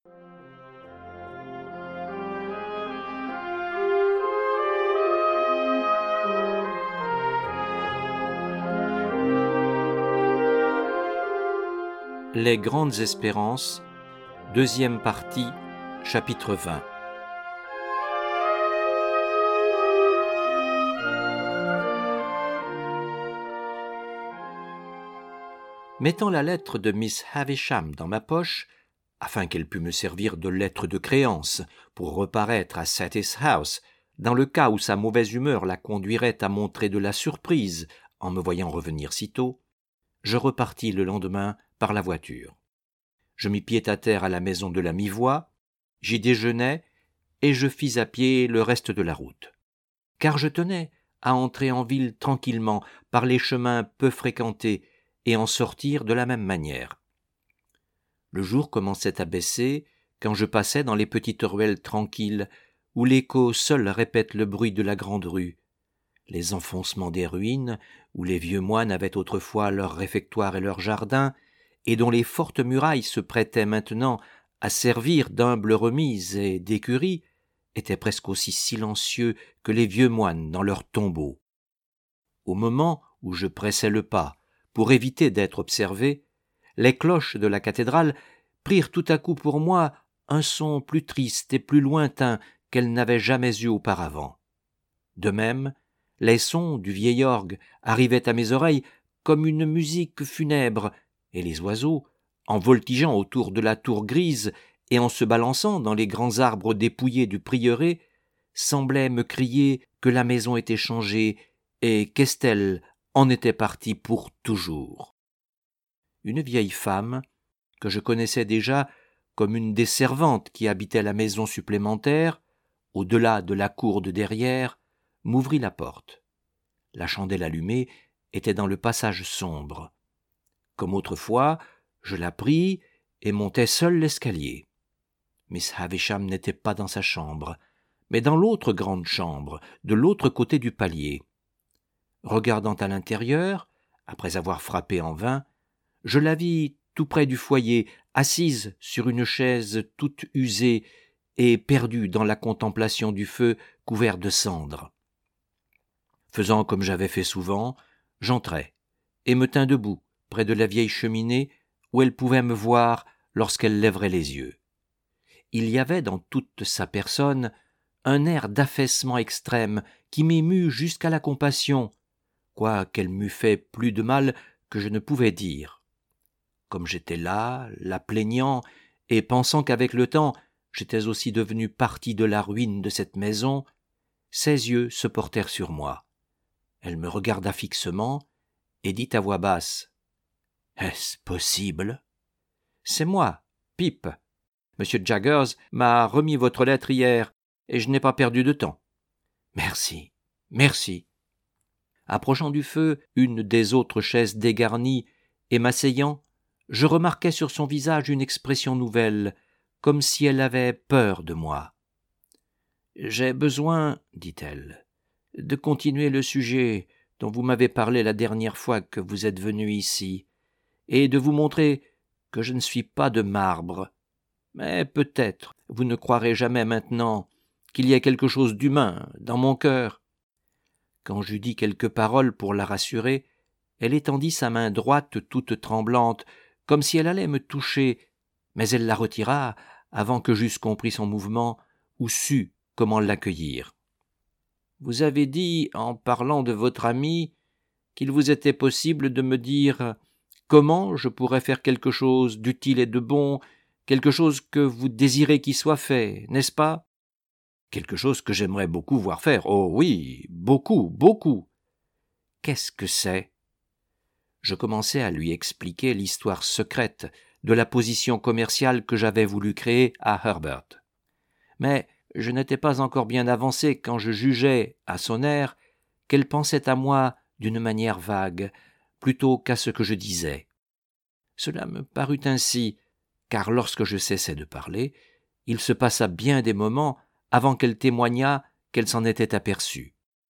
Les grandes espérances, deuxième partie, chapitre 20. Mettant la lettre de Miss Havisham dans ma poche, afin qu'elle pût me servir de lettre de créance pour reparaître à Satis House, dans le cas où sa mauvaise humeur la conduirait à montrer de la surprise en me voyant revenir si tôt, je repartis le lendemain par la voiture. Je mis pied à terre à la maison de la mi-voie, j'y déjeunai et je fis à pied le reste de la route. Car je tenais à entrer en ville tranquillement par les chemins peu fréquentés et en sortir de la même manière. Le jour commençait à baisser quand je passais dans les petites ruelles tranquilles où l'écho seul répète le bruit de la grande rue, les enfoncements des ruines où les vieux moines avaient autrefois leur réfectoire et leur jardin, et dont les fortes murailles se prêtaient maintenant à servir d'humbles remises et d'écuries, étaient presque aussi silencieux que les vieux moines dans leurs tombeaux. Au moment où je pressais le pas, pour éviter d'être observé, les cloches de la cathédrale prirent tout à coup pour moi un son plus triste et plus lointain qu'elles n'avaient jamais eu auparavant. De même, les sons du vieil orgue arrivaient à mes oreilles comme une musique funèbre, et les oiseaux, en voltigeant autour de la tour grise et en se balançant dans les grands arbres dépouillés du prieuré, semblaient me crier que la maison était changée et qu'Estelle en était partie pour toujours. Une vieille femme, que je connaissais déjà comme une des servantes qui habitaient la maison supplémentaire, au-delà de la cour de derrière, m'ouvrit la porte. La chandelle allumée était dans le passage sombre. Comme autrefois, je la pris et montai seul l'escalier. Miss Havisham n'était pas dans sa chambre, mais dans l'autre grande chambre, de l'autre côté du palier. Regardant à l'intérieur, après avoir frappé en vain, je la vis tout près du foyer, assise sur une chaise toute usée et perdue dans la contemplation du feu couvert de cendres. Faisant comme j'avais fait souvent, j'entrai et me tins debout près de la vieille cheminée où elle pouvait me voir lorsqu'elle lèverait les yeux. Il y avait dans toute sa personne un air d'affaissement extrême qui m'émut jusqu'à la compassion, quoiqu'elle m'eût fait plus de mal que je ne pouvais dire. Comme j'étais là, la plaignant, et pensant qu'avec le temps j'étais aussi devenu partie de la ruine de cette maison, ses yeux se portèrent sur moi. Elle me regarda fixement et dit à voix basse : « Est-ce possible ? C'est moi, Pip. Monsieur Jaggers m'a remis votre lettre hier et je n'ai pas perdu de temps. » « Merci, merci. » Approchant du feu une des autres chaises dégarnies et m'asseyant, je remarquai sur son visage une expression nouvelle, comme si elle avait peur de moi. « J'ai besoin, dit-elle, de continuer le sujet dont vous m'avez parlé la dernière fois que vous êtes venu ici, et de vous montrer que je ne suis pas de marbre. Mais peut-être vous ne croirez jamais maintenant qu'il y ait quelque chose d'humain dans mon cœur. » Quand j'eus dit quelques paroles pour la rassurer, elle étendit sa main droite toute tremblante, comme si elle allait me toucher, mais elle la retira avant que j'eusse compris son mouvement ou su comment l'accueillir. « Vous avez dit, en parlant de votre ami, qu'il vous était possible de me dire comment je pourrais faire quelque chose d'utile et de bon, quelque chose que vous désirez qu'il soit fait, n'est-ce pas ? Quelque chose que j'aimerais beaucoup voir faire. Oh oui, beaucoup, beaucoup. Qu'est-ce que c'est ? » Je commençai à lui expliquer l'histoire secrète de la position commerciale que j'avais voulu créer à Herbert. Mais je n'étais pas encore bien avancé quand je jugeai, à son air, qu'elle pensait à moi d'une manière vague, plutôt qu'à ce que je disais. Cela me parut ainsi, car lorsque je cessai de parler, il se passa bien des moments avant qu'elle témoignât qu'elle s'en était aperçue.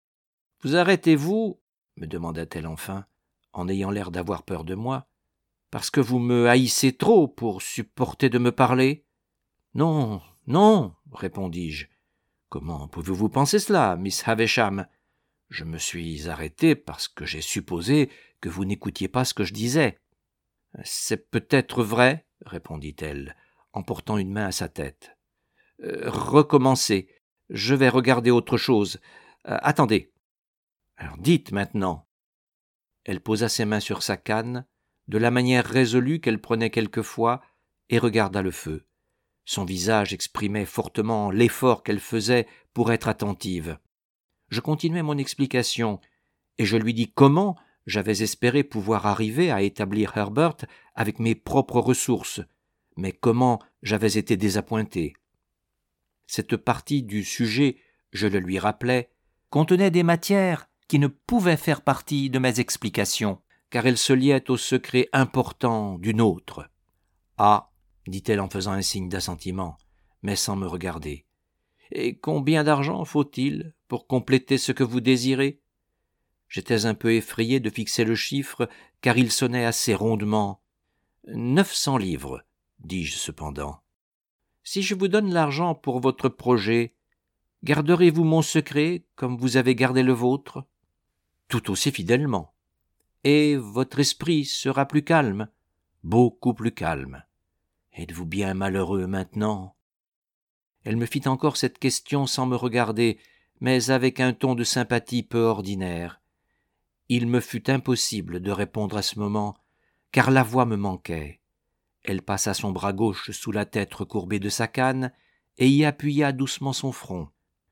« Vous arrêtez-vous, me demanda-t-elle enfin, en ayant l'air d'avoir peur de moi, parce que vous me haïssez trop pour supporter de me parler ? Non, non, répondis-je. Comment pouvez-vous penser cela, Miss Havisham? Je me suis arrêté parce que j'ai supposé que vous n'écoutiez pas ce que je disais. C'est peut-être vrai, répondit-elle, en portant une main à sa tête. Recommencez. Je vais regarder autre chose. Attendez. Alors dites maintenant. Elle posa ses mains sur sa canne, de la manière résolue qu'elle prenait quelquefois, et regarda le feu. Son visage exprimait fortement l'effort qu'elle faisait pour être attentive. Je continuai mon explication, et je lui dis comment j'avais espéré pouvoir arriver à établir Herbert avec mes propres ressources, mais comment j'avais été désappointé. Cette partie du sujet, je le lui rappelai, contenait des matières qui ne pouvaient faire partie de mes explications, car elles se liaient au secret important d'une autre. « Ah » dit-elle en faisant un signe d'assentiment, mais sans me regarder. « Et combien d'argent faut-il pour compléter ce que vous désirez » J'étais un peu effrayé de fixer le chiffre, car il sonnait assez rondement. « 900 livres, dis-je cependant. Si je vous donne l'argent pour votre projet, garderez-vous mon secret comme vous avez gardé le vôtre ? Tout aussi fidèlement. Et votre esprit sera plus calme, beaucoup plus calme. Êtes-vous bien malheureux maintenant ? Elle me fit encore cette question sans me regarder, mais avec un ton de sympathie peu ordinaire. Il me fut impossible de répondre à ce moment, car la voix me manquait. Elle passa son bras gauche sous la tête recourbée de sa canne et y appuya doucement son front.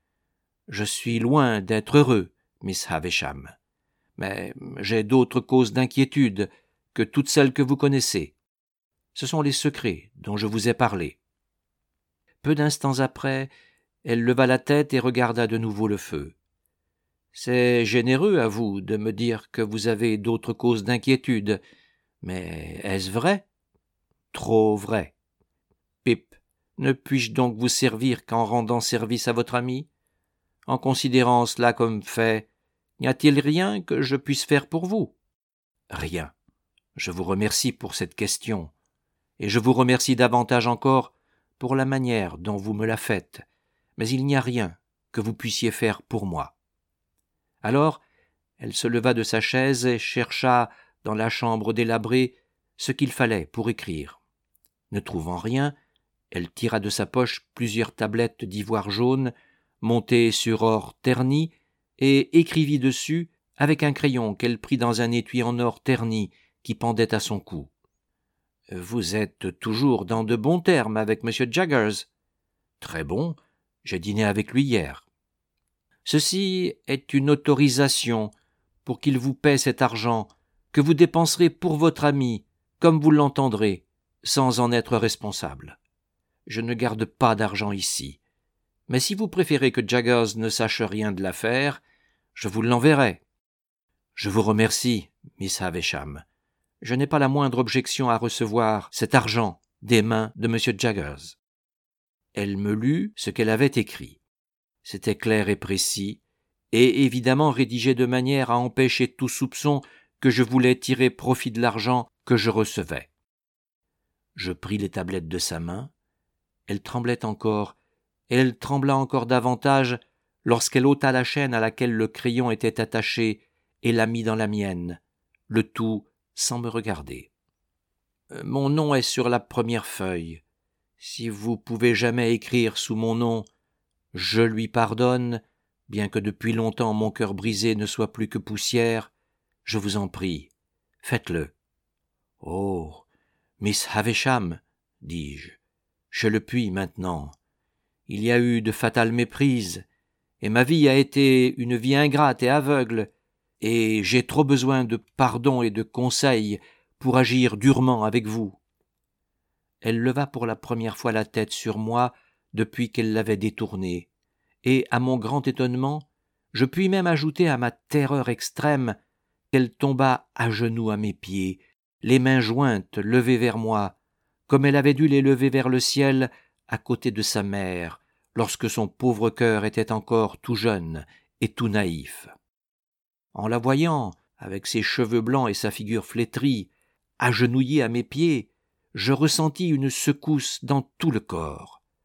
« Je suis loin d'être heureux, Miss Havisham, mais j'ai d'autres causes d'inquiétude que toutes celles que vous connaissez. Ce sont les secrets dont je vous ai parlé. » Peu d'instants après, elle leva la tête et regarda de nouveau le feu. « C'est généreux à vous de me dire que vous avez d'autres causes d'inquiétude, mais est-ce vrai ? » « Trop vrai. Pip, ne puis-je donc vous servir qu'en rendant service à votre ami ? En considérant cela comme fait, n'y a-t-il rien que je puisse faire pour vous ? » « Rien. Je vous remercie pour cette question, et je vous remercie davantage encore pour la manière dont vous me la faites, mais il n'y a rien que vous puissiez faire pour moi. » Alors, elle se leva de sa chaise et chercha dans la chambre délabrée ce qu'il fallait pour écrire. Ne trouvant rien, elle tira de sa poche plusieurs tablettes d'ivoire jaune, montées sur or terni, et écrivit dessus avec un crayon qu'elle prit dans un étui en or terni qui pendait à son cou. « Vous êtes toujours dans de bons termes avec M. Jaggers. »« Très bon, j'ai dîné avec lui hier. »« Ceci est une autorisation pour qu'il vous paie cet argent que vous dépenserez pour votre ami, comme vous l'entendrez, sans en être responsable. Je ne garde pas d'argent ici, mais si vous préférez que Jaggers ne sache rien de l'affaire, je vous l'enverrai. Je vous remercie, Miss Havisham. Je n'ai pas la moindre objection à recevoir cet argent des mains de M. Jaggers. » Elle me lut ce qu'elle avait écrit. C'était clair et précis, et évidemment rédigé de manière à empêcher tout soupçon que je voulais tirer profit de l'argent que je recevais. Je pris les tablettes de sa main. Elle tremblait encore, et elle trembla encore davantage lorsqu'elle ôta la chaîne à laquelle le crayon était attaché et la mit dans la mienne, le tout sans me regarder. « Mon nom est sur la première feuille. Si vous pouvez jamais écrire sous mon nom, je lui pardonne, bien que depuis longtemps mon cœur brisé ne soit plus que poussière. Je vous en prie, faites-le. »« Oh, Miss Havisham, dis-je, je le puis maintenant. Il y a eu de fatales méprises, et ma vie a été une vie ingrate et aveugle, et j'ai trop besoin de pardon et de conseils pour agir durement avec vous. » Elle leva pour la première fois la tête sur moi depuis qu'elle l'avait détournée, et, à mon grand étonnement, je puis même ajouter à ma terreur extrême, qu'elle tomba à genoux à mes pieds, les mains jointes levées vers moi, comme elle avait dû les lever vers le ciel à côté de sa mère, lorsque son pauvre cœur était encore tout jeune et tout naïf. En la voyant, avec ses cheveux blancs et sa figure flétrie, agenouillée à mes pieds, je ressentis une secousse dans tout le corps.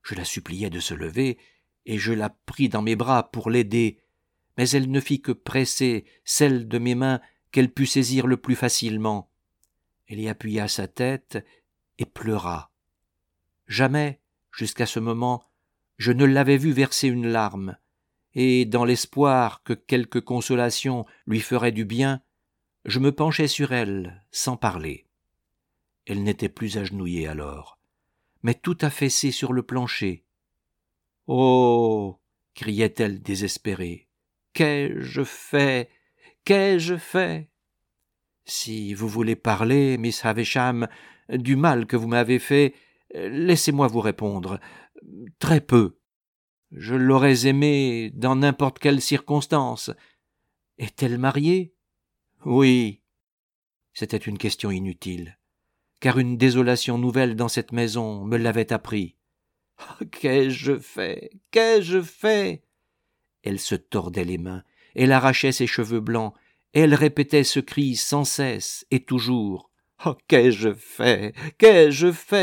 Je la suppliai de se lever, et je la pris dans mes bras pour l'aider, mais elle ne fit que presser celle de mes mains qu'elle put saisir le plus facilement. Elle y appuya sa tête et pleura. Jamais, jusqu'à ce moment, je ne l'avais vue verser une larme, et dans l'espoir que quelque consolation lui ferait du bien, je me penchai sur elle sans parler. Elle n'était plus agenouillée alors, mais tout affaissée sur le plancher. « Oh !» criait-elle désespérée. « Qu'ai-je fait ? Qu'ai-je fait ?» « Si vous voulez parler, Miss Havisham, du mal que vous m'avez fait, laissez-moi vous répondre. Très peu. Je l'aurais aimée dans n'importe quelle circonstance. Est-elle mariée ? Oui. » C'était une question inutile, car une désolation nouvelle dans cette maison me l'avait appris. « Qu'ai-je fait ? Qu'ai-je fait ?» Elle se tordait les mains, elle arrachait ses cheveux blancs, elle répétait ce cri sans cesse et toujours. « Oh, qu'ai-je fait ? Qu'ai-je fait ?»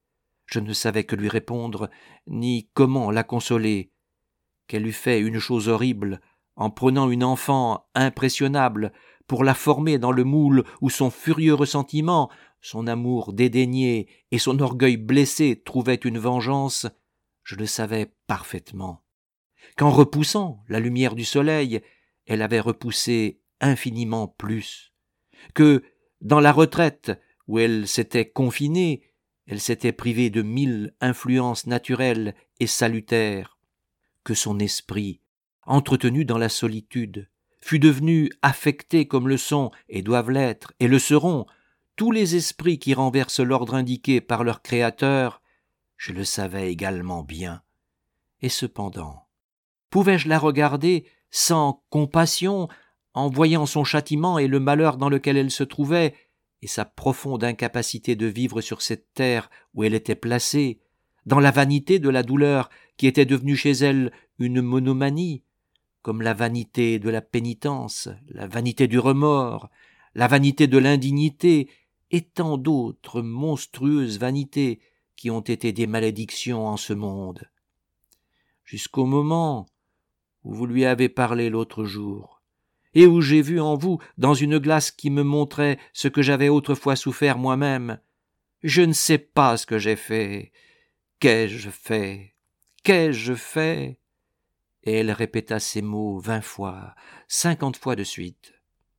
Je ne savais que lui répondre, ni comment la consoler. Qu'elle eût fait une chose horrible, en prenant une enfant impressionnable pour la former dans le moule où son furieux ressentiment, son amour dédaigné et son orgueil blessé trouvaient une vengeance, je le savais parfaitement. Qu'en repoussant la lumière du soleil, elle avait repoussé infiniment plus, que, dans la retraite où elle s'était confinée, elle s'était privée de 1000 influences naturelles et salutaires, que son esprit, entretenu dans la solitude, fut devenu affecté comme le sont et doivent l'être et le seront tous les esprits qui renversent l'ordre indiqué par leur Créateur, je le savais également bien. Et cependant, pouvais-je la regarder sans compassion en voyant son châtiment et le malheur dans lequel elle se trouvait et sa profonde incapacité de vivre sur cette terre où elle était placée, dans la vanité de la douleur qui était devenue chez elle une monomanie, comme la vanité de la pénitence, la vanité du remords, la vanité de l'indignité et tant d'autres monstrueuses vanités qui ont été des malédictions en ce monde. Jusqu'au moment où vous lui avez parlé l'autre jour, et où j'ai vu en vous, dans une glace qui me montrait ce que j'avais autrefois souffert moi-même, je ne sais pas ce que j'ai fait. Qu'ai-je fait ? Qu'ai-je fait ? Et elle répéta ces mots 20 fois, 50 fois de suite.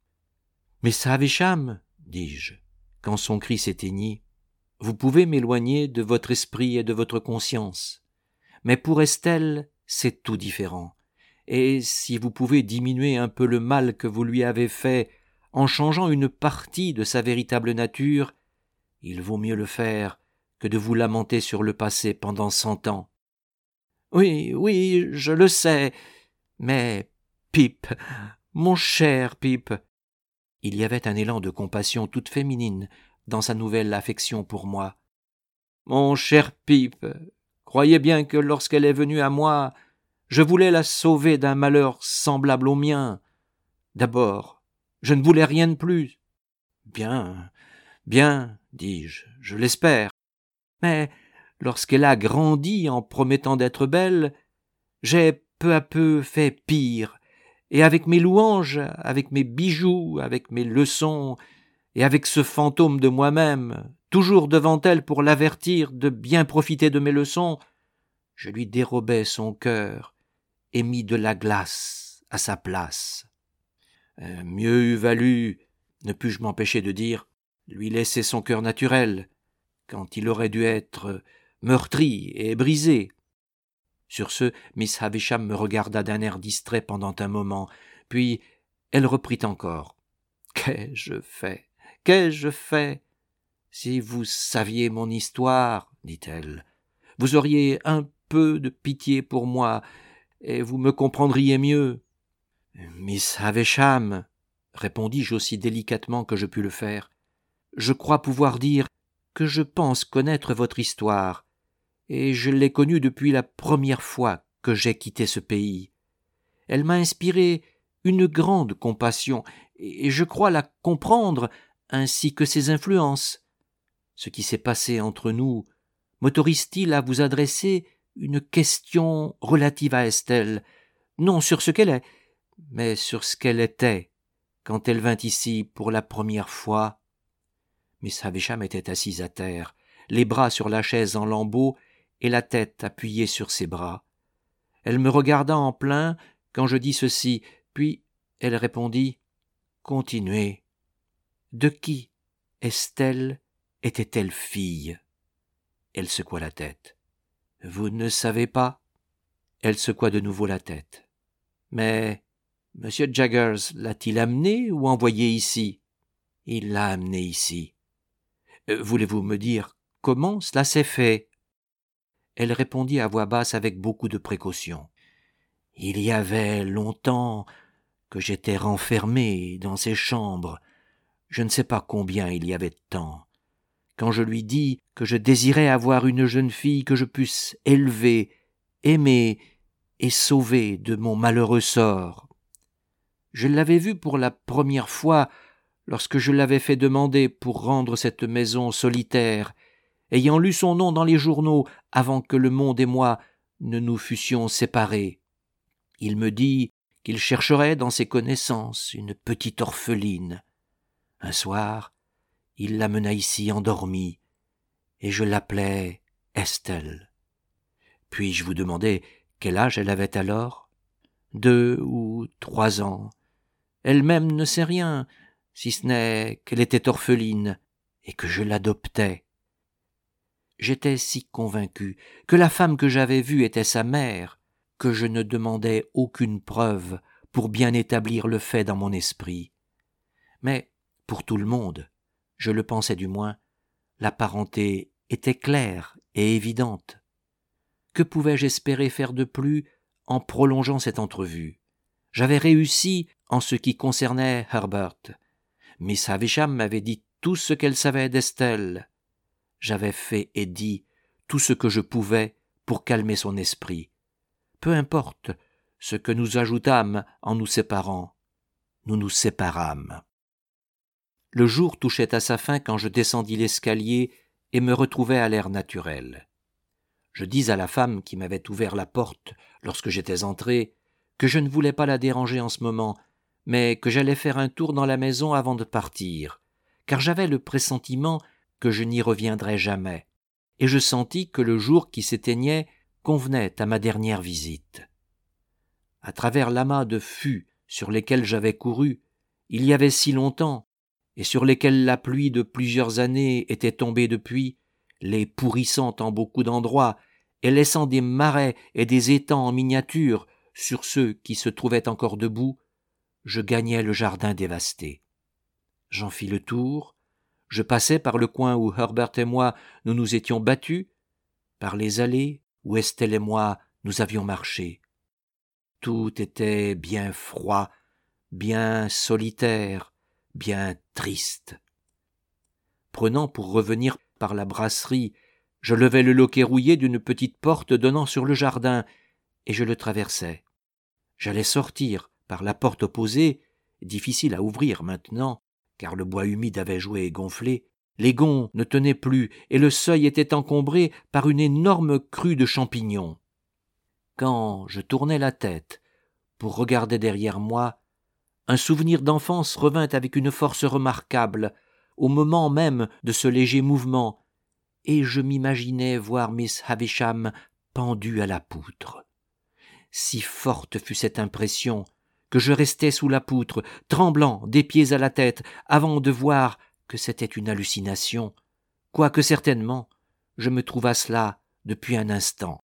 « Miss Havisham, dis-je, quand son cri s'éteignit, vous pouvez m'éloigner de votre esprit et de votre conscience. Mais pour Estelle, c'est tout différent. Et si vous pouvez diminuer un peu le mal que vous lui avez fait en changeant une partie de sa véritable nature, il vaut mieux le faire que de vous lamenter sur le passé pendant 100 ans. Oui, oui, je le sais, mais Pip, mon cher Pip. » Il y avait un élan de compassion toute féminine dans sa nouvelle affection pour moi. « Mon cher Pip, croyez bien que lorsqu'elle est venue à moi, je voulais la sauver d'un malheur semblable au mien. D'abord, je ne voulais rien de plus. »« Bien, bien, dis-je, je l'espère. Mais lorsqu'elle a grandi en promettant d'être belle, j'ai peu à peu fait pire, et avec mes louanges, avec mes bijoux, avec mes leçons, et avec ce fantôme de moi-même, toujours devant elle pour l'avertir de bien profiter de mes leçons, je lui dérobais son cœur et mis de la glace à sa place. Mieux eût valu, ne pus-je m'empêcher de dire, lui laisser son cœur naturel, quand il aurait dû être meurtri et brisé. » Sur ce, Miss Havisham me regarda d'un air distrait pendant un moment, puis elle reprit encore. « Qu'ai-je fait ? Qu'ai-je fait ? Si vous saviez mon histoire, dit-elle, vous auriez un peu de pitié pour moi, et vous me comprendriez mieux. »« Miss Havisham, » répondis-je aussi délicatement que je pus le faire, « je crois pouvoir dire que je pense connaître votre histoire, et je l'ai connue depuis la première fois que j'ai quitté ce pays. Elle m'a inspiré une grande compassion, et je crois la comprendre, ainsi que ses influences. Ce qui s'est passé entre nous m'autorise-t-il à vous adresser une question relative à Estelle, non sur ce qu'elle est, mais sur ce qu'elle était quand elle vint ici pour la première fois. Miss Havisham était assise à terre, les bras sur la chaise en lambeaux et la tête appuyée sur ses bras. Elle me regarda en plein quand je dis ceci, puis elle répondit « Continuez. De qui Estelle était-elle fille ?» Elle secoua la tête. « Vous ne savez pas ?» Elle secoua de nouveau la tête. « Mais M. Jaggers l'a-t-il amenée ou envoyée ici ?»« Il l'a amenée ici. » « Voulez-vous me dire comment cela s'est fait ?» Elle répondit à voix basse avec beaucoup de précaution. « Il y avait longtemps que j'étais renfermé dans ces chambres. Je ne sais pas combien il y avait de temps. Quand je lui dis que je désirais avoir une jeune fille que je puisse élever, aimer et sauver de mon malheureux sort. Je l'avais vue pour la première fois lorsque je l'avais fait demander pour rendre cette maison solitaire, ayant lu son nom dans les journaux avant que le monde et moi ne nous fussions séparés. Il me dit qu'il chercherait dans ses connaissances une petite orpheline. Un soir, il l'amena ici endormie, et je l'appelais Estelle. Puis-je vous demander quel âge elle avait alors ? 2 ou 3 ans. Elle-même ne sait rien, si ce n'est qu'elle était orpheline et que je l'adoptais. J'étais si convaincu que la femme que j'avais vue était sa mère, que je ne demandais aucune preuve pour bien établir le fait dans mon esprit. Mais, pour tout le monde, je le pensais du moins, la parenté était claire et évidente. Que pouvais-je espérer faire de plus en prolongeant cette entrevue ? J'avais réussi en ce qui concernait Herbert. Miss Havisham m'avait dit tout ce qu'elle savait d'Estelle. J'avais fait et dit tout ce que je pouvais pour calmer son esprit. Peu importe ce que nous ajoutâmes en nous séparant, nous nous séparâmes. Le jour touchait à sa fin quand je descendis l'escalier et me retrouvai à l'air naturel. Je dis à la femme qui m'avait ouvert la porte lorsque j'étais entré que je ne voulais pas la déranger en ce moment, mais que j'allais faire un tour dans la maison avant de partir, car j'avais le pressentiment que je n'y reviendrais jamais, et je sentis que le jour qui s'éteignait convenait à ma dernière visite. À travers l'amas de fûts sur lesquels j'avais couru, il y avait si longtemps, et sur lesquels la pluie de plusieurs années était tombée depuis, les pourrissant en beaucoup d'endroits, et laissant des marais et des étangs en miniature sur ceux qui se trouvaient encore debout, je gagnais le jardin dévasté. J'en fis le tour, je passai par le coin où Herbert et moi nous nous étions battus, par les allées où Estelle et moi nous avions marché. Tout était bien froid, bien solitaire, bien triste. Prenant pour revenir par la brasserie, je levai le loquet rouillé d'une petite porte donnant sur le jardin, et je le traversai. J'allais sortir par la porte opposée, difficile à ouvrir maintenant, car le bois humide avait joué et gonflé. Les gonds ne tenaient plus, et le seuil était encombré par une énorme crue de champignons. Quand je tournai la tête pour regarder derrière moi, un souvenir d'enfance revint avec une force remarquable, au moment même de ce léger mouvement, et je m'imaginais voir Miss Havisham pendue à la poutre. Si forte fut cette impression que je restai sous la poutre, tremblant des pieds à la tête, avant de voir que c'était une hallucination, quoique certainement je me trouvasse là depuis un instant.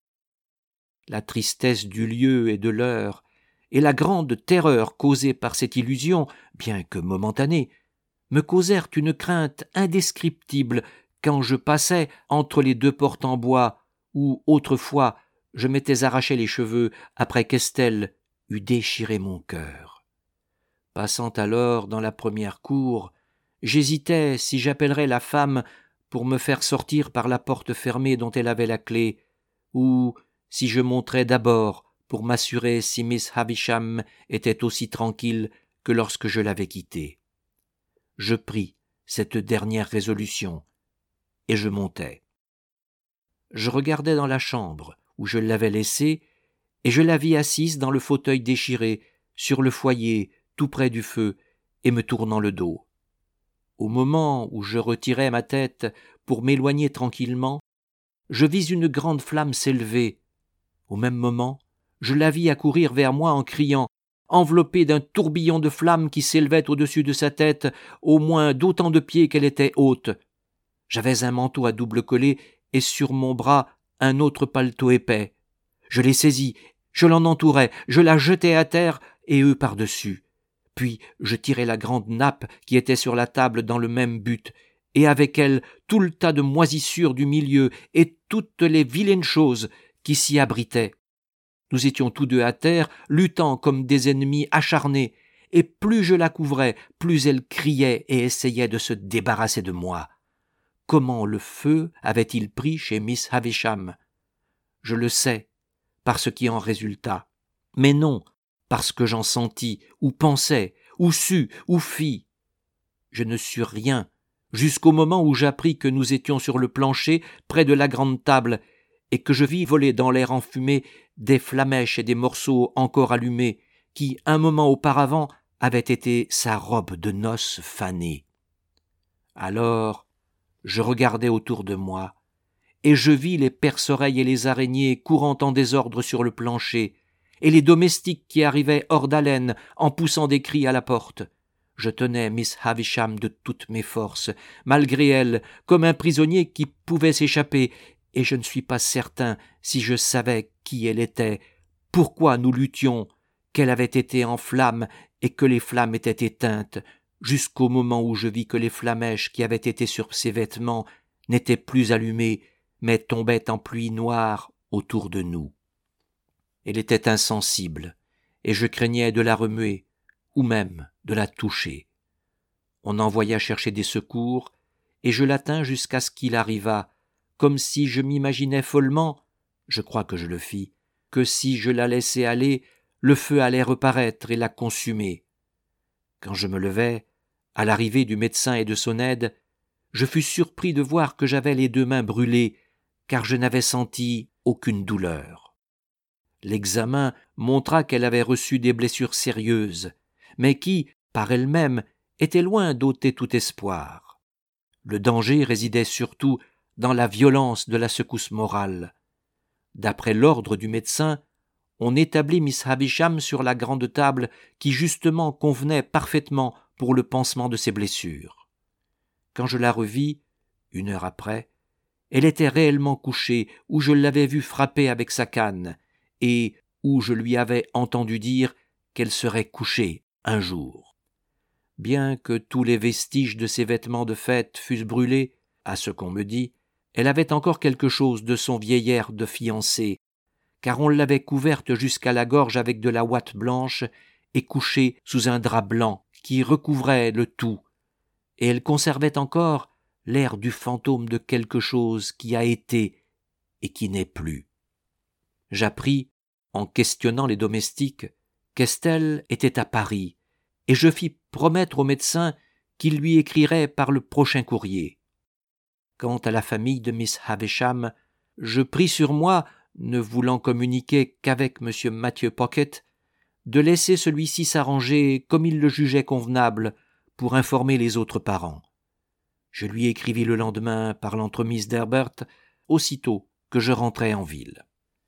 La tristesse du lieu et de l'heure, et la grande terreur causée par cette illusion, bien que momentanée, me causèrent une crainte indescriptible quand je passais entre les 2 portes en bois où, autrefois, je m'étais arraché les cheveux après qu'Estelle eût déchiré mon cœur. Passant alors dans la première cour, j'hésitais si j'appellerais la femme pour me faire sortir par la porte fermée dont elle avait la clé, ou si je monterais d'abord pour m'assurer si Miss Havisham était aussi tranquille que lorsque je l'avais quittée. Je pris cette dernière résolution, et je montai. je regardai dans la chambre où je l'avais laissée, et je la vis assise dans le fauteuil déchiré, sur le foyer, tout près du feu, et me tournant le dos. Au moment où je retirais ma tête pour m'éloigner tranquillement, je vis une grande flamme s'élever. Au même moment, je la vis accourir vers moi en criant, enveloppée d'un tourbillon de flammes qui s'élevait au-dessus de sa tête, au moins d'autant de pieds qu'elle était haute. J'avais un manteau à double collet et sur mon bras un autre paletot épais. Je l'ai saisie, je l'en entourai, je la jetai à terre et eux par-dessus. Puis je tirai la grande nappe qui était sur la table dans le même but, et avec elle tout le tas de moisissures du milieu et toutes les vilaines choses qui s'y abritaient. Nous étions tous deux à terre, luttant comme des ennemis acharnés, et plus je la couvrais, plus elle criait et essayait de se débarrasser de moi. Comment le feu avait-il pris chez Miss Havisham? Je le sais, par ce qui en résulta, mais non parce que j'en sentis, ou pensais, ou sus, ou fis. Je ne sus rien, jusqu'au moment où j'appris que nous étions sur le plancher, près de la grande table, et que je vis voler dans l'air enfumé des flamèches et des morceaux encore allumés, qui, un moment auparavant, avaient été sa robe de noces fanée. Alors, je regardai autour de moi, et je vis les perce-oreilles et les araignées courant en désordre sur le plancher, et les domestiques qui arrivaient hors d'haleine en poussant des cris à la porte. Je tenais Miss Havisham de toutes mes forces, malgré elle, comme un prisonnier qui pouvait s'échapper, et je ne suis pas certain si je savais qui elle était, pourquoi nous luttions, qu'elle avait été en flammes et que les flammes étaient éteintes, jusqu'au moment où je vis que les flamèches qui avaient été sur ses vêtements n'étaient plus allumées, mais tombaient en pluie noire autour de nous. Elle était insensible, et je craignais de la remuer, ou même de la toucher. On envoya chercher des secours, et je la tins jusqu'à ce qu'il arrivât, comme si je m'imaginais follement, je crois que je le fis, que si je la laissais aller, le feu allait reparaître et la consumer. Quand je me levai, à l'arrivée du médecin et de son aide, je fus surpris de voir que j'avais les 2 mains brûlées, car je n'avais senti aucune douleur. L'examen montra qu'elle avait reçu des blessures sérieuses, mais qui, par elles-mêmes, étaient loin d'ôter tout espoir. Le danger résidait surtout dans la violence de la secousse morale. D'après l'ordre du médecin, on établit Miss Havisham sur la grande table qui justement convenait parfaitement pour le pansement de ses blessures. Quand je la revis, 1 heure après, elle était réellement couchée où je l'avais vue frapper avec sa canne, et où je lui avais entendu dire qu'elle serait couchée un jour. Bien que tous les vestiges de ses vêtements de fête fussent brûlés, à ce qu'on me dit, elle avait encore quelque chose de son vieil air de fiancée, car on l'avait couverte jusqu'à la gorge avec de la ouate blanche et couchée sous un drap blanc qui recouvrait le tout, et elle conservait encore l'air du fantôme de quelque chose qui a été et qui n'est plus. J'appris, en questionnant les domestiques, qu'Estelle était à Paris, et je fis promettre au médecin qu'il lui écrirait par le prochain courrier. Quant à la famille de Miss Havisham, je pris sur moi, ne voulant communiquer qu'avec M. Matthew Pocket, de laisser celui-ci s'arranger comme il le jugeait convenable pour informer les autres parents. Je lui écrivis le lendemain par l'entremise d'Herbert, aussitôt que je rentrai en ville.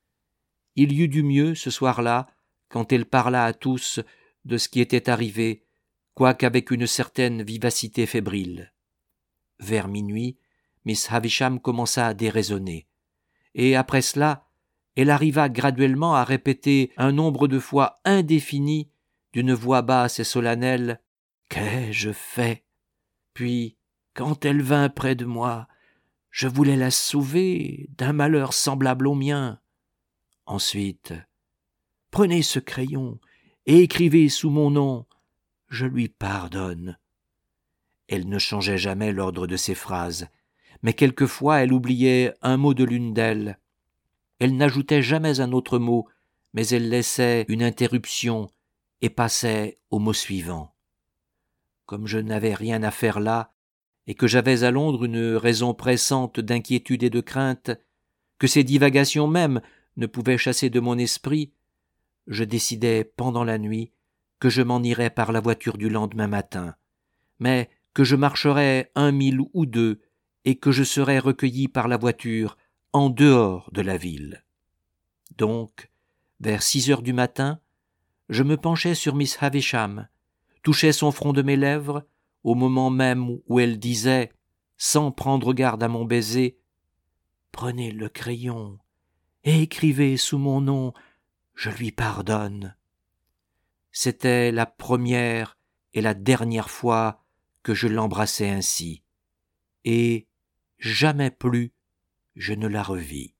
Il y eut du mieux ce soir-là, quand elle parla à tous de ce qui était arrivé, quoique avec une certaine vivacité fébrile. Vers minuit, Miss Havisham commença à déraisonner, et après cela, elle arriva graduellement à répéter un nombre de fois indéfini, d'une voix basse et solennelle, « Qu'ai-je fait ?» Puis, quand elle vint près de moi, je voulais la sauver d'un malheur semblable au mien. Ensuite, « Prenez ce crayon et écrivez sous mon nom, je lui pardonne. » Elle ne changeait jamais l'ordre de ses phrases, mais quelquefois elle oubliait un mot de l'une d'elles. Elle n'ajoutait jamais un autre mot, mais elle laissait une interruption et passait au mot suivant. Comme je n'avais rien à faire là, et que j'avais à Londres une raison pressante d'inquiétude et de crainte, que ces divagations même ne pouvaient chasser de mon esprit, je décidai pendant la nuit que je m'en irais par la voiture du lendemain matin, mais que je marcherais 1 mille ou 2 et que je serais recueilli par la voiture en dehors de la ville. Donc, vers 6 heures du matin, je me penchai sur Miss Havisham, touchai son front de mes lèvres, au moment même où elle disait, sans prendre garde à mon baiser, « Prenez le crayon et écrivez sous mon nom, je lui pardonne. » C'était la première et la dernière fois que je l'embrassai ainsi, et jamais plus je ne la revis.